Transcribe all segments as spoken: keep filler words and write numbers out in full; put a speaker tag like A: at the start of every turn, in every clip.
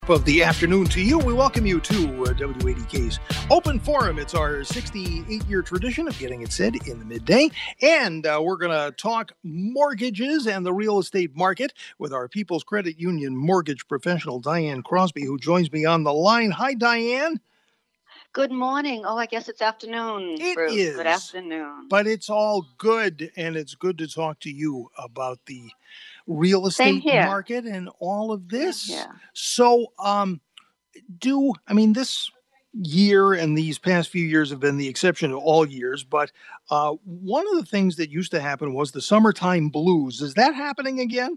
A: Of the afternoon to you. We welcome you to uh, W A D K's Open Forum. It's our sixty-eight-year tradition of getting it said in the midday. And uh, we're going to talk mortgages and the real estate market with our People's Credit Union mortgage professional, Diane Crosby, who joins me on the line. Hi, Diane.
B: Good morning. Oh, I guess it's afternoon,
A: It
B: Bruce.
A: is.
B: Good afternoon.
A: But it's all good, and it's good to talk to you about the real estate market and all of this.
B: Yeah.
A: So, um, do, I mean, this year and these past few years have been the exception to all years, but uh, one of the things that used to happen was the summertime blues. Is that happening again?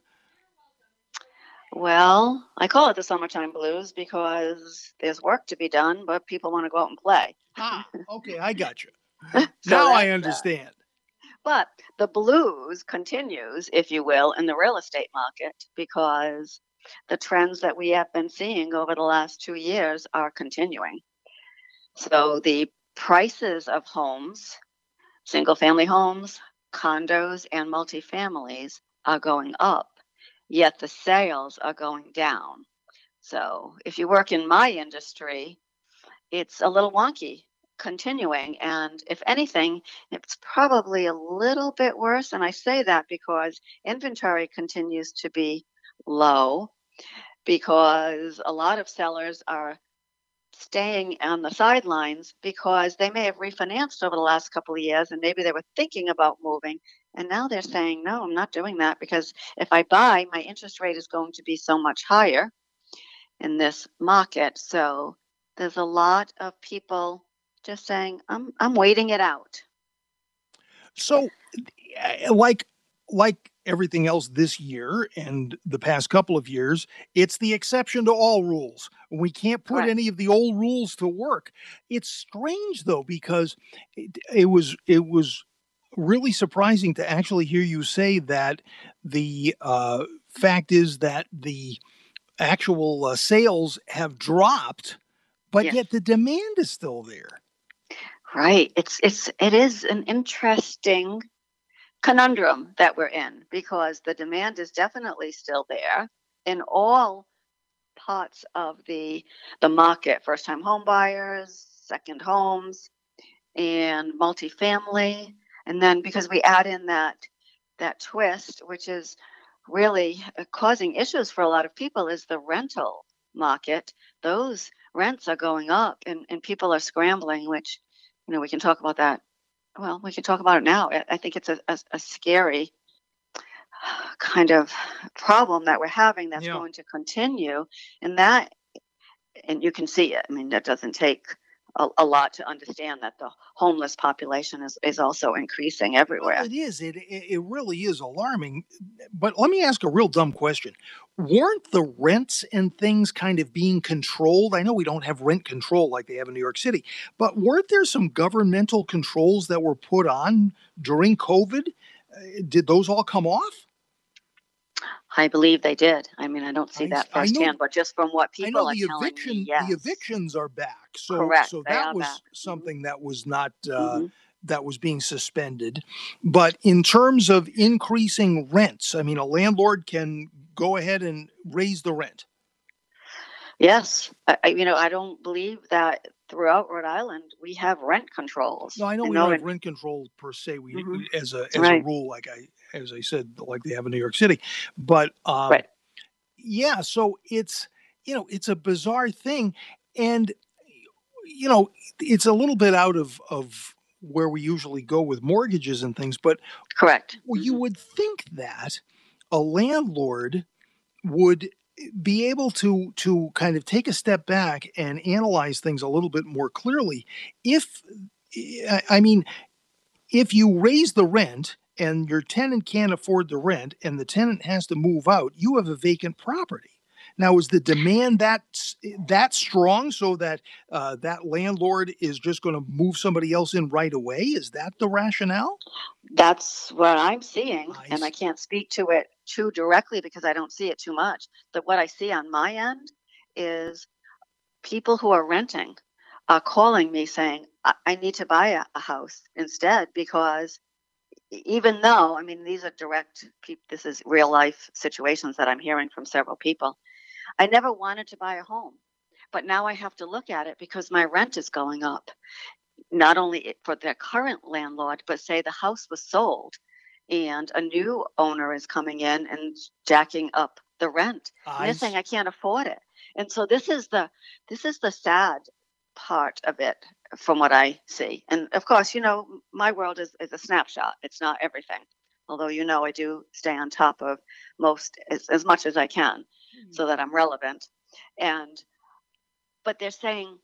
B: Well, I call it the summertime blues because there's work to be done, but people want to go out and play.
A: Ah, okay, I got you.
B: so
A: now I understand.
B: That. But the blues continues, if you will, in the real estate market because the trends that we have been seeing over the last two years are continuing. So the prices of homes, single-family homes, condos, and multifamilies are going up, yet the sales are going down. So if you work in my industry, it's a little wonky continuing. And if anything, it's probably a little bit worse. And I say that because inventory continues to be low because a lot of sellers are staying on the sidelines because they may have refinanced over the last couple of years and maybe they were thinking about moving. And now they're saying, no, I'm not doing that because if I buy, my interest rate is going to be so much higher in this market. So there's a lot of people just saying, I'm I'm waiting it out.
A: So like like everything else this year and the past couple of years, it's the exception to all rules. We can't put
B: Correct.
A: any of the old rules to work. It's strange though, because it, it was it was really surprising to actually hear you say that the uh, fact is that the actual uh, sales have dropped, but
B: yes.
A: yet the demand is still there.
B: Right. It's it's it is an interesting conundrum that we're in because the demand is definitely still there in all parts of the the market, first time home buyers, second homes, and multifamily. And then because we add in that that twist, which is really causing issues for a lot of people, is the rental market. Those rents are going up and, and people are scrambling, which, you know, we can talk about that. Well, we can talk about it now. I think it's a, a, a scary kind of problem that we're having that's
A: yeah.
B: going to continue. And that, and you can see it. I mean, that doesn't take a, a lot to understand that the homeless population is, is also increasing everywhere.
A: Well, it is. It, it really is alarming. But let me ask a real dumb question. Weren't the rents and things kind of being controlled? I know we don't have rent control like they have in New York City, but weren't there some governmental controls that were put on during COVID? Did those all come off?
B: I believe they did. I mean, I don't see
A: I,
B: that firsthand,
A: know,
B: but just from what people
A: I know
B: are
A: the
B: telling
A: eviction,
B: me, yes.
A: the evictions are back. So,
B: Correct.
A: so
B: they
A: that was
B: back.
A: something
B: mm-hmm.
A: that was not uh,
B: mm-hmm.
A: that was being suspended. But in terms of increasing rents, I mean, a landlord can go ahead and raise the rent.
B: Yes, I, you know, I don't believe that throughout Rhode Island we have rent controls.
A: No, I know
B: I
A: we
B: know
A: don't have
B: in,
A: rent control per se. We
B: mm-hmm.
A: as a as
B: right.
A: a rule, like I as I said, like they have in New York City. But um,
B: right.
A: yeah, so it's you know it's a bizarre thing, and you know it's a little bit out of of where we usually go with mortgages and things. But
B: correct.
A: Well,
B: mm-hmm.
A: you would think that a landlord would be able to to kind of take a step back and analyze things a little bit more clearly. If I mean, if you raise the rent and your tenant can't afford the rent and the tenant has to move out, you have a vacant property. Now, is the demand that that strong so that uh, that landlord is just going to move somebody else in right away? Is that the rationale?
B: That's what I'm seeing,
A: I
B: and
A: see.
B: I can't speak to it too directly because I don't see it too much. But what I see on my end is people who are renting are calling me saying, I, I need to buy a, a house instead because even though, I mean, these are direct, this is real life situations that I'm hearing from several people. I never wanted to buy a home, but now I have to look at it because my rent is going up. Not only for the current landlord, but say the house was sold and a new owner is coming in and jacking up the rent. And they're
A: I
B: saying I can't afford it. And so this is the this is the sad part of it from what I see. And of course, you know, my world is, is a snapshot. It's not everything. Although, you know, I do stay on top of most as, as much as I can so that I'm relevant. And but they're saying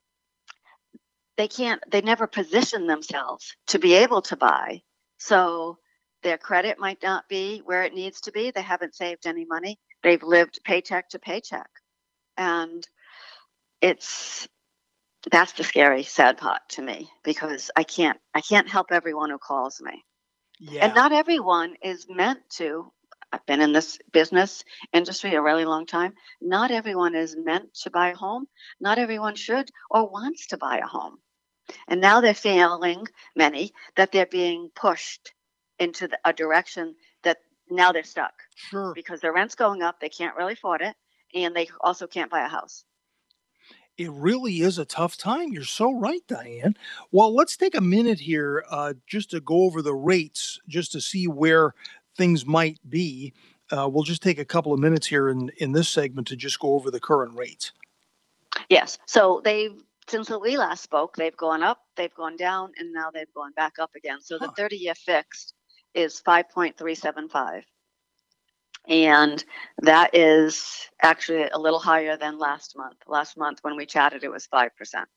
B: they can't, they never position themselves to be able to buy. So their credit might not be where it needs to be. They haven't saved any money. They've lived paycheck to paycheck. And it's, that's the scary, sad part to me because I can't, I can't help everyone who calls me.
A: yeah.
B: And not everyone is meant to. I've been in this business industry a really long time. Not everyone is meant to buy a home. Not everyone should or wants to buy a home. And now they're feeling, many, that they're being pushed into the, a direction that now they're stuck.
A: Sure.
B: Because their rent's going up, they can't really afford it, and they also can't buy a house.
A: It really is a tough time. You're so right, Diane. Well, let's take a minute here uh, just to go over the rates, just to see where things might be. Uh, we'll just take a couple of minutes here in, in this segment to just go over the current rates.
B: Yes. So they've, since we last spoke, they've gone up, they've gone down, and now they've gone back up again. So
A: Huh.
B: the thirty-year fixed is five point three seven five. And that is actually a little higher than last month. Last month when we chatted, it was five percent.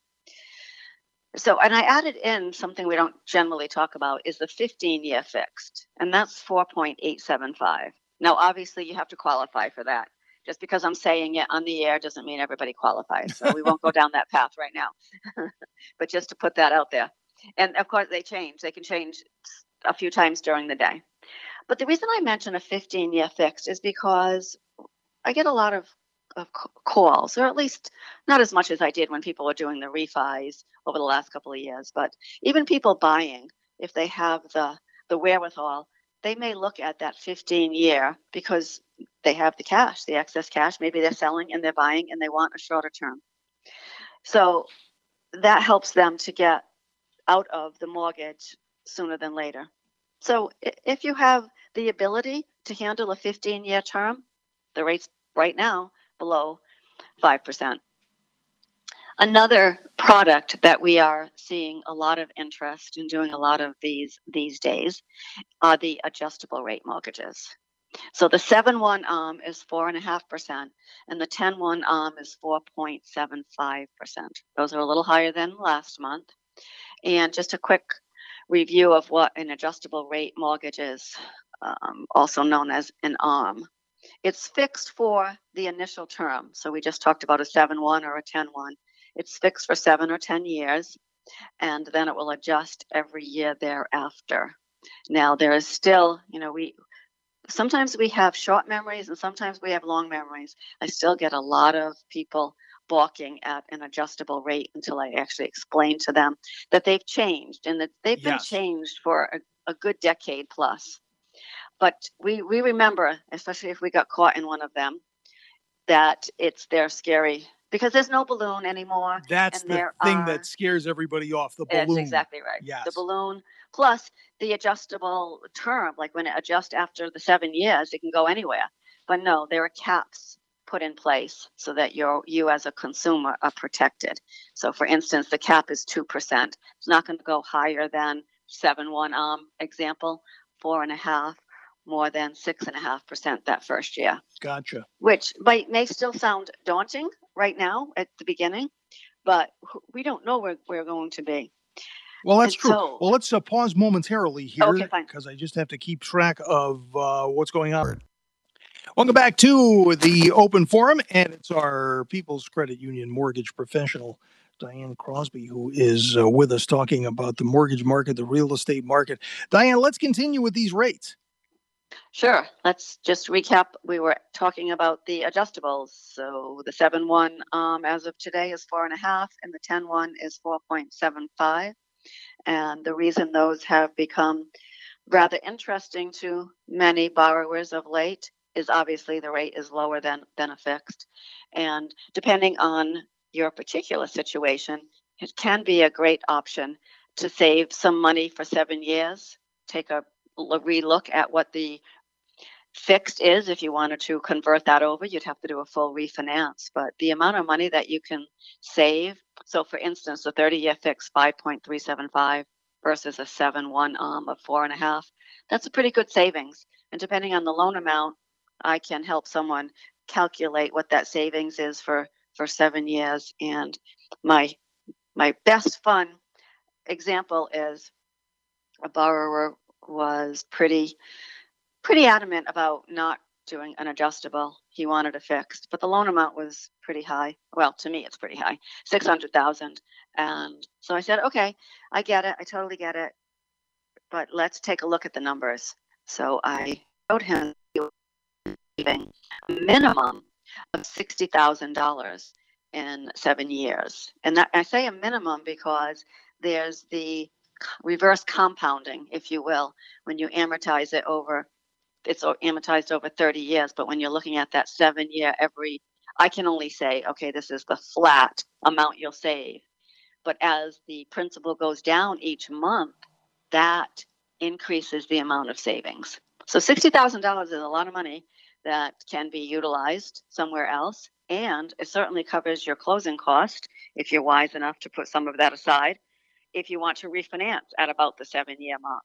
B: So, and I added in something we don't generally talk about is the fifteen-year fixed, and that's four point eight seven five. Now, obviously, you have to qualify for that. Just because I'm saying it on the air doesn't mean everybody qualifies. So we won't go down that path right now. But just to put that out there. And of course, they change. They can change a few times during the day. But the reason I mention a fifteen-year fixed is because I get a lot of, of calls, or at least not as much as I did when people were doing the refis over the last couple of years. But even people buying, if they have the, the wherewithal, they may look at that fifteen-year because they have the cash, the excess cash. Maybe they're selling and they're buying and they want a shorter term. So that helps them to get out of the mortgage sooner than later. So if you have the ability to handle a fifteen-year term, the rate's right now below five percent. Another product that we are seeing a lot of interest in doing a lot of these these days are the adjustable rate mortgages. So the seven one ARM is four point five percent and the ten one ARM is four point seven five percent. Those are a little higher than last month. And just a quick review of what an adjustable rate mortgage is, um, also known as an ARM. It's fixed for the initial term. So we just talked about a seven one or a ten one. It's fixed for seven or ten years, and then it will adjust every year thereafter. Now, there is still, you know, we sometimes we have short memories and sometimes we have long memories. I still get a lot of people balking at an adjustable rate until I actually explain to them that they've changed and that they've been
A: Yes.
B: changed for a, a good decade plus. But we, we remember, especially if we got caught in one of them, that it's their scary, because there's no balloon anymore.
A: That's
B: and
A: the
B: there
A: thing
B: are,
A: that scares everybody off, the balloon.
B: That's exactly right.
A: Yes.
B: The balloon plus the adjustable term, like when it adjusts after the seven years, it can go anywhere. But no, there are caps put in place so that you're, you as a consumer are protected. So for instance, the cap is two percent. It's not going to go higher than seven one um example, four and a half, more than six and a half percent that first year.
A: Gotcha.
B: Which might may still sound daunting right now at the beginning, but we don't know where we're going to be.
A: Well, that's
B: And
A: true.
B: so-
A: well, let's uh, pause momentarily here
B: Okay, fine.
A: because I just have to keep track of uh, what's going on. Welcome back to the Open Forum, and it's our People's Credit Union mortgage professional, Diane Crosby, who is uh, with us talking about the mortgage market, the real estate market. Diane, let's continue with these rates.
B: Sure. Let's just recap. We were talking about the adjustables. So the seven one um, as of today is four and a half, and the ten one is four point seven five. And the reason those have become rather interesting to many borrowers of late is obviously the rate is lower than, than a fixed. And depending on your particular situation, it can be a great option to save some money for seven years, take a relook at what the fixed is. If you wanted to convert that over, you'd have to do a full refinance. But the amount of money that you can save, so for instance, a thirty-year fixed five point three seven five versus a seven one um, of four and a half, that's a pretty good savings. And depending on the loan amount, I can help someone calculate what that savings is for for seven years. And my my best fun example is a borrower was pretty pretty adamant about not doing an adjustable. He wanted a fixed, but the loan amount was pretty high. Well, to me, it's pretty high, six hundred thousand. And so I said, okay, I get it. I totally get it. But let's take a look at the numbers. So I showed him saving a minimum of sixty thousand dollars in seven years. And that, I say a minimum because there's the reverse compounding, if you will, when you amortize it over, it's amortized over thirty years. But when you're looking at that seven year, every, I can only say, okay, this is the flat amount you'll save. But as the principal goes down each month, that increases the amount of savings. So sixty thousand dollars is a lot of money that can be utilized somewhere else. And it certainly covers your closing cost if you're wise enough to put some of that aside, if you want to refinance at about the seven year mark.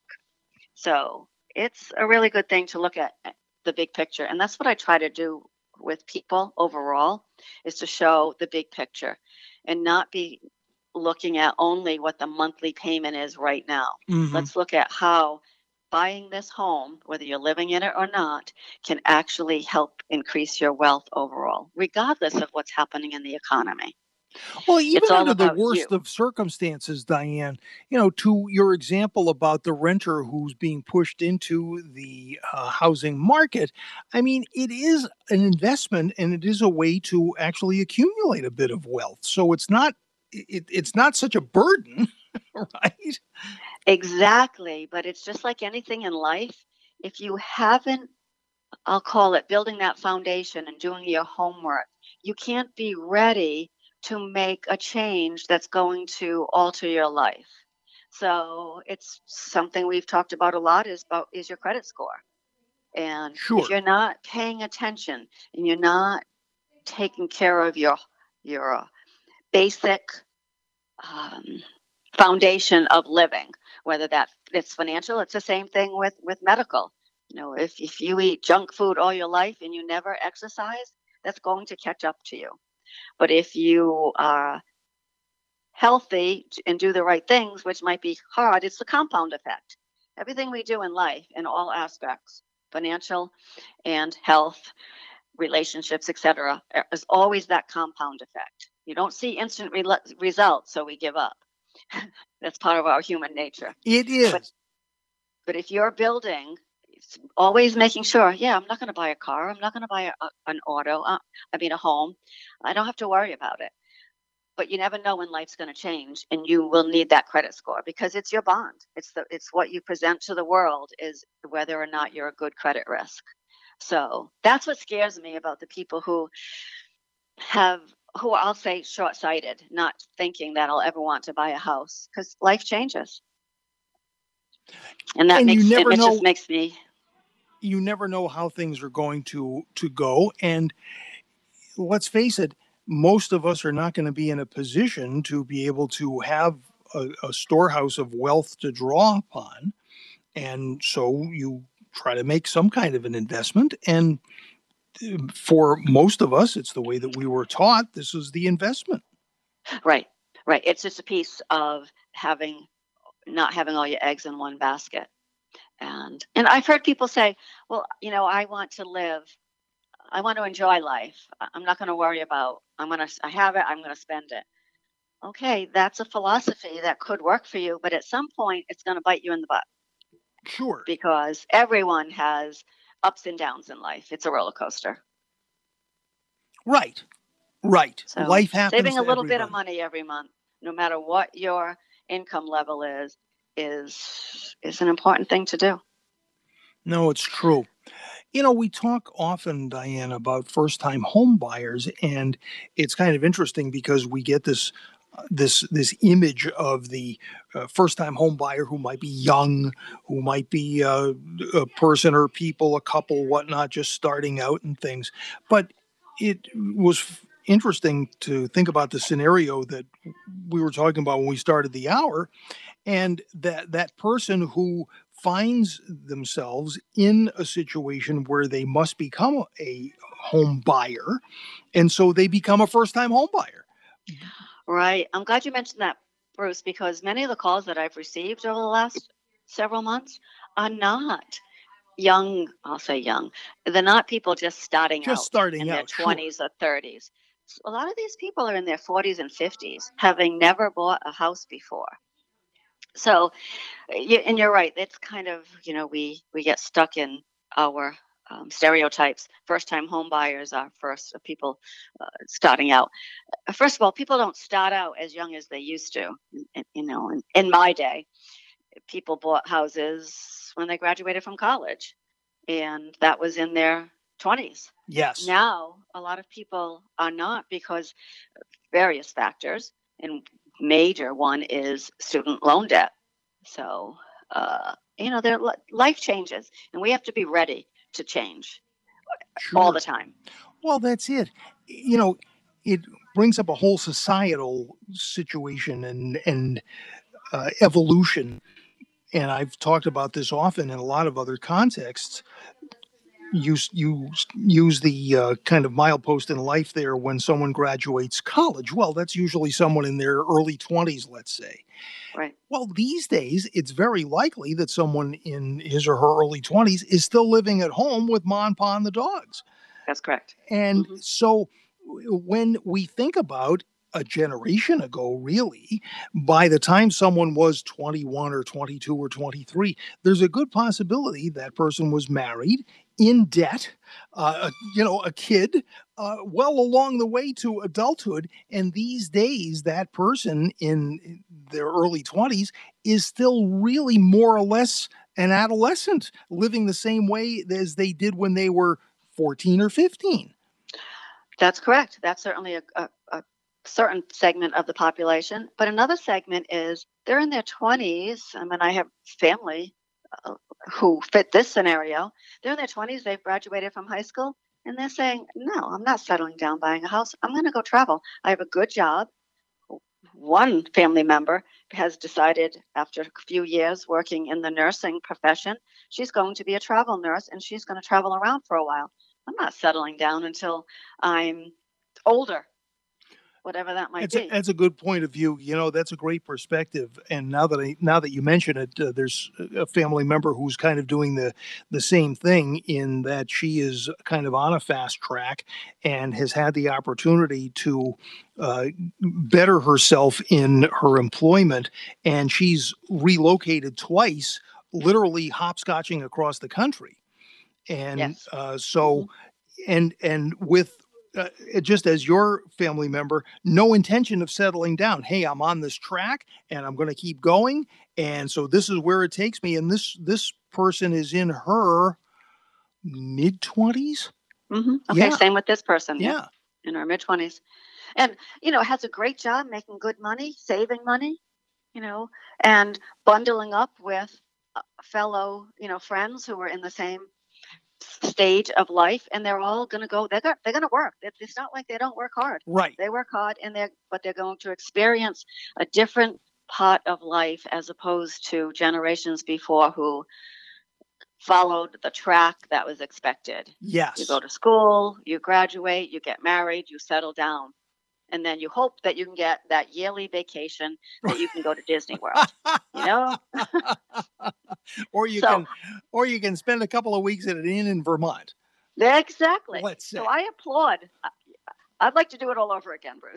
B: So it's a really good thing to look at the big picture. And that's what I try to do with people overall, is to show the big picture and not be looking at only what the monthly payment is right now.
A: Mm-hmm.
B: Let's look at how buying this home, whether you're living in it or not, can actually help increase your wealth overall, regardless of what's happening in the economy.
A: Well, even
B: It's all
A: under the
B: about
A: worst
B: you.
A: of circumstances, Diane, you know, to your example about the renter who's being pushed into the uh, housing market, I mean, it is an investment and it is a way to actually accumulate a bit of wealth. So it's not it, it's not such a burden, right?
B: Exactly. But it's just like anything in life. If you haven't, I'll call it building that foundation and doing your homework, you can't be ready to make a change that's going to alter your life. So it's something we've talked about a lot is about is your credit score. And if
A: Sure.
B: you're not paying attention and you're not taking care of your your basic um, foundation of living, whether that it's financial, it's the same thing with with medical. You know, if if you eat junk food all your life and you never exercise, that's going to catch up to you. But if you are healthy and do the right things, which might be hard, it's the compound effect. Everything we do in life, in all aspects, financial and health, relationships, et cetera, is always that compound effect. You don't see instant re- results, so we give up. That's part of our human nature.
A: It is.
B: But, but if you're building, always making sure, yeah, I'm not going to buy a car. I'm not going to buy a, an auto. Uh, I mean, a home. I don't have to worry about it. But you never know when life's going to change, and you will need that credit score because it's your bond. It's the it's what you present to the world is whether or not you're a good credit risk. So that's what scares me about the people who have who I'll say short-sighted, not thinking that I'll ever want to buy a house because life changes, and that
A: And
B: makes
A: you never
B: it
A: know
B: just makes me.
A: you never know how things are going to to go. And let's face it, most of us are not going to be in a position to be able to have a, a storehouse of wealth to draw upon. And so you try to make some kind of an investment. And uh, for most of us, it's the way that we were taught. This is the investment.
B: Right, right. It's just a piece of having not having all your eggs in one basket. And and I've heard people say, well, you know, I want to live, I want to enjoy life. I- I'm not going to worry about, I'm going to, I have it, I'm going to spend it. Okay, that's a philosophy that could work for you, but at some point it's going to bite you in the butt
A: Sure.
B: because everyone has ups and downs in life. It's a roller coaster.
A: Right. Right.
B: So
A: Life happens
B: saving a
A: to
B: little bit of
A: everybody.
B: money every month, no matter what your income level is, is is an important thing to do.
A: No, it's true. You know, we talk often, Diane, about first-time home buyers, and it's kind of interesting because we get this uh, this this image of the uh, first-time home buyer who might be young, who might be uh, a person or people, a couple, whatnot, just starting out and things. But it was f- interesting to think about the scenario that we were talking about when we started the hour, and that that person who finds themselves in a situation where they must become a home buyer, and so they become a first time home buyer.
B: Right. I'm glad you mentioned that, Bruce, because many of the calls that I've received over the last several months are not young, I'll say young. They're not people just starting
A: Just
B: out
A: starting
B: in their
A: out, sure.
B: twenties or thirties. A lot of these people are in their forties and fifties, having never bought a house before. So, y- and you're right. It's kind of, you know, we we get stuck in our um, stereotypes. First time home buyers are first uh, people uh, starting out. Uh, First of all, people don't start out as young as they used to. In- in- You know, in, in my day, people bought houses when they graduated from college, and that was in their twenties.
A: Yes.
B: Now, a lot of people are not because various factors, and major one is student loan debt. So, uh, you know, their li- life changes, and we have to be ready to change all the
A: Sure.
B: time.
A: Well, that's it. You know, it brings up a whole societal situation and and uh, evolution. And I've talked about this often in a lot of other contexts. You you use the uh, kind of milepost in life there when someone graduates college. Well, that's usually someone in their early twenties, let's say.
B: Right.
A: Well, these days, it's very likely that someone in his or her early twenties is still living at home with Ma and Pa and the dogs.
B: That's correct.
A: And
B: Hmm.
A: so when we think about a generation ago, really, by the time someone was twenty-one or twenty-two or twenty-three, there's a good possibility that person was married, in debt, uh, you know, a kid, uh, well along the way to adulthood. And these days, that person in their early twenties is still really more or less an adolescent, living the same way as they did when they were fourteen or fifteen.
B: That's correct. That's certainly a, a, a certain segment of the population. But another segment is they're in their twenties. I mean, I have family uh, who fit this scenario. They're in their twenties, they've graduated from high school, and they're saying, no, I'm not settling down buying a house. I'm going to go travel. I have a good job. One family member has decided after a few years working in the nursing profession, she's going to be a travel nurse and she's going to travel around for a while. I'm not settling down until I'm older, whatever that might
A: It's a,
B: be.
A: that's a good point of view. You know, that's a great perspective. And now that I now that you mention it, uh, there's a family member who's kind of doing the the same thing in that she is kind of on a fast track and has had the opportunity to uh, better herself in her employment, and she's relocated twice, literally hopscotching across the country. And
B: Yes.
A: uh,
B: Hmm.
A: so and and with uh, just as your family member, no intention of settling down. Hey, I'm on this track and I'm going to keep going, and so this is where it takes me. And this this person is in her mid twenties.
B: Hmm. Okay.
A: Yeah,
B: Same with this person. Yep.
A: yeah,
B: In her mid twenties. And, you know, has a great job making good money, saving money, you know, and bundling up with uh, fellow, you know, friends who are in the same stage of life, and they're all going to go they're going they're going to work. It's not like they don't work hard.
A: right.
B: They work hard, and they're but they're going to experience a different part of life as opposed to generations before who followed the track that was expected. You
A: Yes.
B: go to school, you graduate, you get married, you settle down, and then you hope that you can get that yearly vacation that you can go to Disney World, you know.
A: or you
B: So
A: can or you can spend a couple of weeks at an inn in Vermont,
B: exactly.
A: let's
B: So
A: say.
B: I applaud. I'd like to do it all over again, Bruce.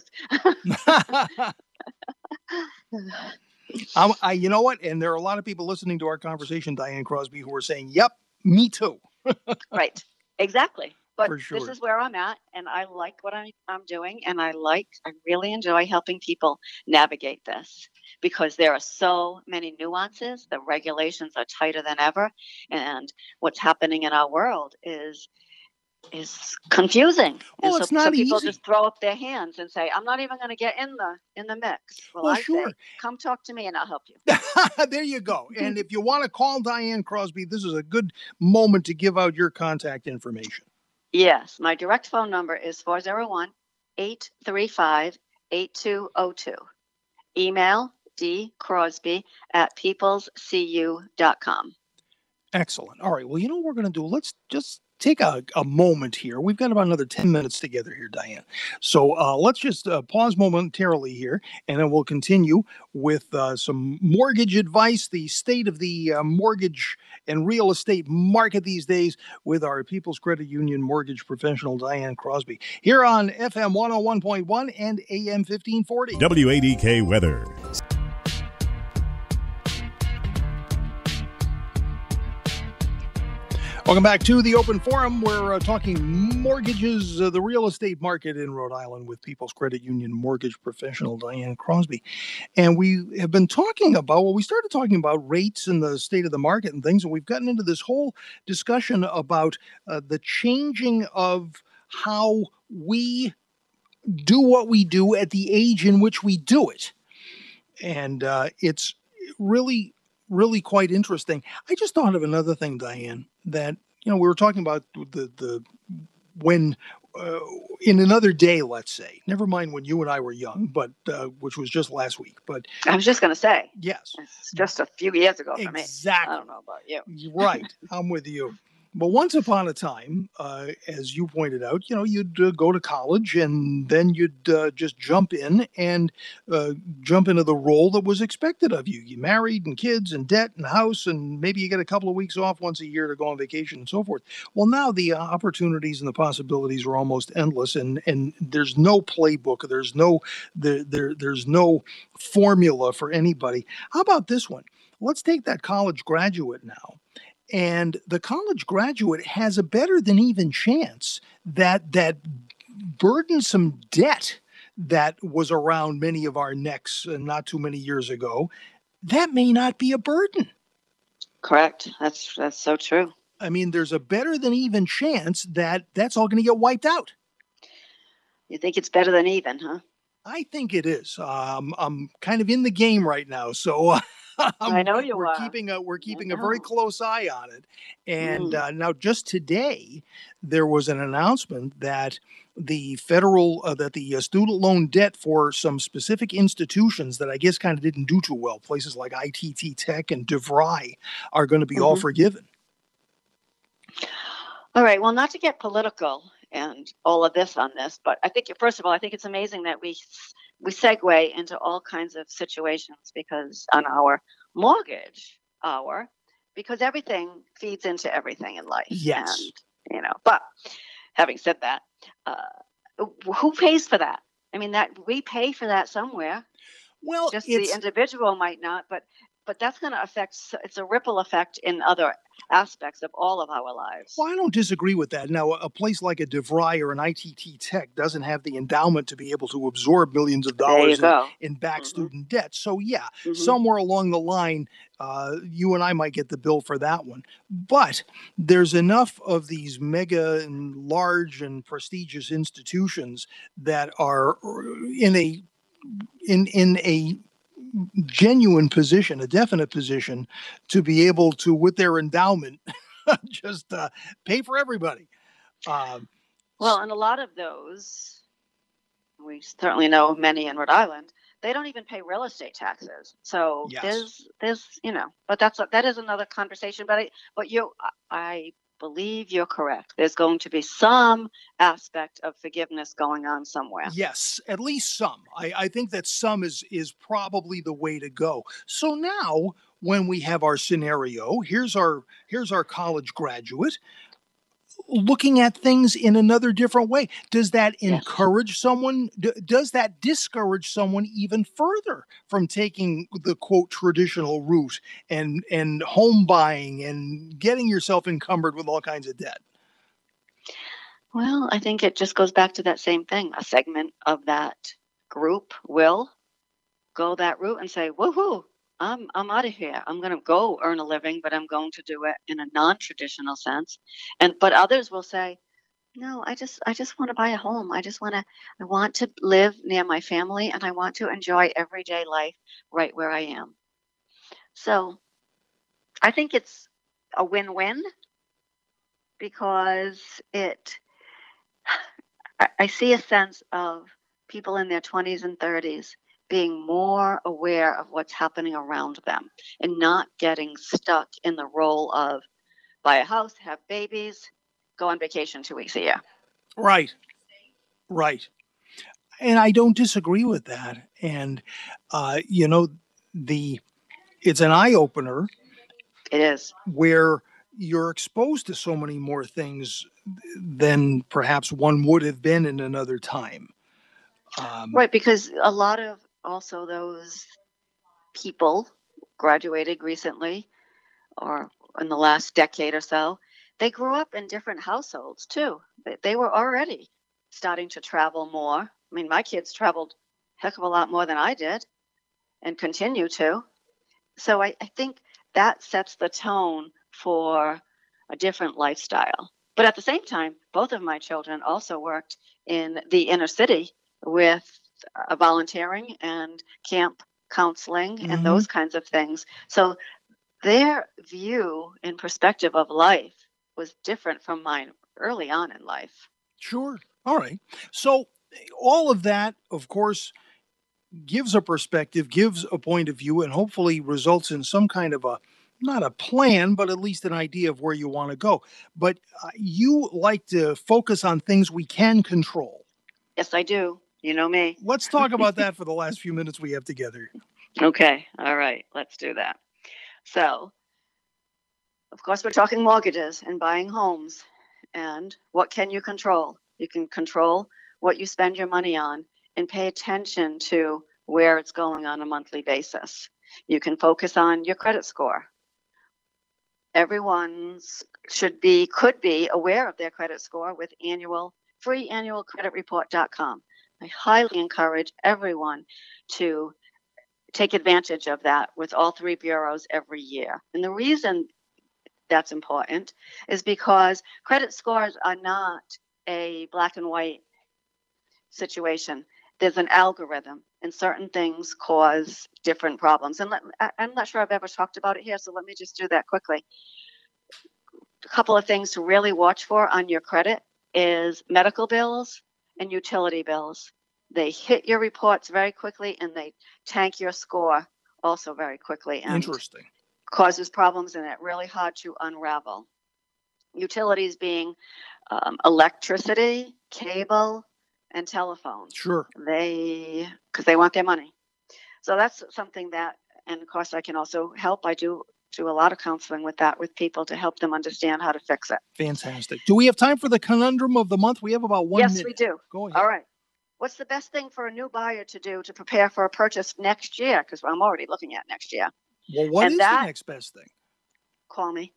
A: Um, I, you know what? And there are a lot of people listening to our conversation, Diane Crosby, who are saying, "Yep, me too,"
B: Right. Exactly. But
A: for
B: this
A: sure.
B: is where I'm at, and I like what I, I'm doing, and I like, I really enjoy helping people navigate this. because there are so many nuances. The regulations are tighter than ever. And what's happening in our world is is confusing. And
A: Well,
B: so,
A: it's
B: so
A: not
B: people
A: easy.
B: just throw up their hands and say, I'm not even going to get in the in the mix. Well,
A: Well,
B: I say,
A: sure.
B: come talk to me and I'll help you.
A: There you go. And if you want to call Diane Crosby, this is a good moment to give out your contact information.
B: Yes, my direct phone number is four oh one, eight three five, eight two zero two. Email dcrosby at peoples c u dot com.
A: Excellent. All right. Well, you know what we're going to do? Let's just take a, a moment here. We've got about another ten minutes together here, Diane. So uh, let's just uh, pause momentarily here, and then we'll continue with uh, some mortgage advice, the state of the uh, mortgage and real estate market these days with our People's Credit Union mortgage professional, Diane Crosby, here on F M one oh one point one and A M fifteen forty.
C: W A D K Weather.
A: Welcome back to the Open Forum. We're uh, talking mortgages, uh, the real estate market in Rhode Island with People's Credit Union mortgage professional Diane Crosby. And we have been talking about, well, we started talking about rates and the state of the market and things, and we've gotten into this whole discussion about uh, the changing of how we do what we do at the age in which we do it. And uh, it's really really quite interesting. I just thought of another thing, Diane, that, you know, we were talking about the, the when uh, in another day, let's say, never mind when you and I were young, but uh, which was just last week. But
B: I was just going to say,
A: yes,
B: it's just a few years ago for
A: exactly.
B: me. I don't know about you.
A: Right. I'm with you. But once upon a time, uh, as you pointed out, you know, you'd uh, go to college and then you'd uh, just jump in and uh, jump into the role that was expected of you. You married and kids and debt and house, and maybe you get a couple of weeks off once a year to go on vacation and so forth. Well, now the uh, opportunities and the possibilities are almost endless, and, and there's no playbook. There's no there, there there's no formula for anybody. How about this one? Let's take that college graduate now. And the college graduate has a better than even chance that that burdensome debt that was around many of our necks uh, not too many years ago, that may not be a burden.
B: Correct. That's that's so true.
A: I mean, there's a better than even chance that that's all going to get wiped out.
B: You think it's better than even, huh?
A: I think it is. Um, I'm kind of in the game right now, so uh,
B: I know you
A: we're
B: are.
A: keeping a we're keeping
B: I
A: a very
B: know.
A: close eye on it. And
B: Mm.
A: uh, now, just today, there was an announcement that the federal uh, that the uh, student loan debt for some specific institutions that I guess kind of didn't do too well, places like I T T Tech and DeVry, are going to be all
B: Mhm.
A: forgiven.
B: All right. Well, not to get political and all of this on this, but I think first of all, I think it's amazing that we we segue into all kinds of situations because on our mortgage hour, because everything feeds into everything in life.
A: Yes.
B: And you know, but having said that, uh, who pays for that? I mean, that we pay for that somewhere.
A: Well,
B: Just
A: it's
B: the individual might not, but but that's going to affect. It's a ripple effect in other aspects of all of our lives.
A: Well, I don't disagree with that. Now, a place like a DeVry or an I T T Tech doesn't have the endowment to be able to absorb millions of
B: There you
A: dollars in,
B: go.
A: in back
B: Mhm.
A: student debt. So, yeah,
B: Mhm.
A: somewhere along the line, uh, you and I might get the bill for that one. But there's enough of these mega and large and prestigious institutions that are in a in in a genuine position, a definite position, to be able to, with their endowment, just uh, pay for everybody. Um,
B: Well, and a lot of those, we certainly know many in Rhode Island, they don't even pay real estate taxes. So
A: Yes.
B: there's, there's, you know, but that's a, that is another conversation. But I, but you, I believe you're correct. There's going to be some aspect of forgiveness going on somewhere.
A: Yes, at least some. I, I think that some is is probably the way to go. So now, when we have our scenario, here's our here's our college graduate looking at things in another different way. Does that
B: Yes.
A: encourage someone? D- does that discourage someone even further from taking the quote traditional route and and home buying and getting yourself encumbered with all kinds of debt?
B: Well, I think it just goes back to that same thing. A segment of that group will go that route and say, woohoo, I'm, I'm out of here. I'm going to go earn a living, but I'm going to do it in a non-traditional sense. And, but others will say, no, I just, I just want to buy a home. I just want to, I want to live near my family and I want to enjoy everyday life right where I am. So I think it's a win-win because it, I, I see a sense of people in their twenties and thirties being more aware of what's happening around them and not getting stuck in the role of buy a house, have babies, go on vacation two weeks a year.
A: Right, right. And I don't disagree with that. And, uh, you know, the it's an eye opener.
B: It is.
A: Where you're exposed to so many more things than perhaps one would have been in another time. Um,
B: right, because a lot of also those people graduated recently or in the last decade or so, they grew up in different households too. They, they were already starting to travel more. I mean, my kids traveled a heck of a lot more than I did and continue to. So I, I think that sets the tone for a different lifestyle. But at the same time, both of my children also worked in the inner city with uh, volunteering and camp counseling and
A: mhm.
B: those kinds of things. So their view and perspective of life was different from mine early on in life.
A: Sure. All right. So all of that, of course, gives a perspective, gives a point of view, and hopefully results in some kind of a not a plan, but at least an idea of where you want to go. But uh, you like to focus on things we can control.
B: Yes, I do. You know me.
A: Let's talk about that for the last few minutes we have together.
B: Okay. All right. Let's do that. So, of course, we're talking mortgages and buying homes. And what can you control? You can control what you spend your money on and pay attention to where it's going on a monthly basis. You can focus on your credit score. Everyone should be, could be aware of their credit score with annual, free annual credit report dot com. I highly encourage everyone to take advantage of that with all three bureaus every year. And the reason that's important is because credit scores are not a black and white situation. There's an algorithm, and certain things cause different problems. And let, I'm not sure I've ever talked about it here, so let me just do that quickly. A couple of things to really watch for on your credit is medical bills and utility bills. They hit your reports very quickly and they tank your score also very quickly. And
A: interesting.
B: Causes problems and it's really hard to unravel. Utilities being um, electricity, cable, and telephone.
A: Sure.
B: They, because they want their money. So that's something that, and of course I can also help. I do do a lot of counseling with that with people to help them understand how to fix it.
A: Fantastic. Do we have time for the conundrum of the month? We have about one
B: yes,
A: minute.
B: Yes, we do.
A: Go ahead.
B: All right. What's the best thing for a new buyer to do to prepare for a purchase next year? Because I'm already looking at next year.
A: Well, what
B: and
A: is
B: that,
A: the next best thing?
B: Call me.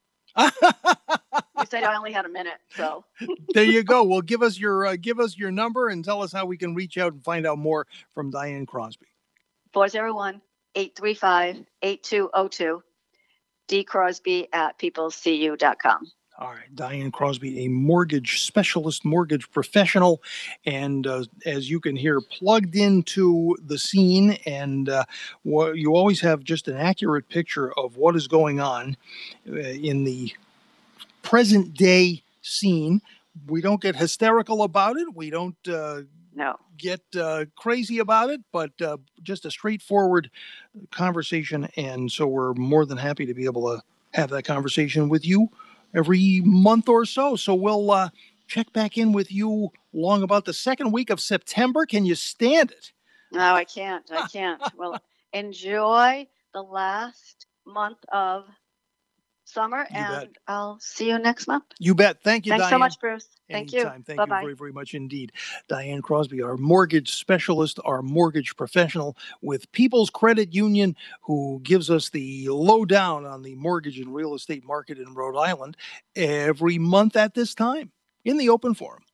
B: You said I only had a minute, so
A: there you go. Well, give us your uh, give us your number and tell us how we can reach out and find out more from Diane Crosby.
B: four oh one, eight three five, eight two zero two, d crosby at peoples c u dot com.
A: All right, Diane Crosby, a mortgage specialist, mortgage professional, and uh, as you can hear, plugged into the scene, and uh, wh- you always have just an accurate picture of what is going on uh, in the present day scene. We don't get hysterical about it. We don't uh,
B: no.
A: get uh, crazy about it, but uh, just a straightforward conversation. And so we're more than happy to be able to have that conversation with you every month or so. So we'll uh, check back in with you long about the second week of September. Can you stand it?
B: No, I can't. I can't. Well, enjoy the last month of summer,
A: You
B: and
A: bet.
B: I'll see you next month.
A: You bet. Thank you,
B: Thanks
A: Diane.
B: so much, Bruce. Thank
A: Anytime.
B: you.
A: Thank
B: Bye-bye.
A: you very, very much indeed. Diane Crosby, our mortgage specialist, our mortgage professional with People's Credit Union, who gives us the lowdown on the mortgage and real estate market in Rhode Island every month at this time in the open forum.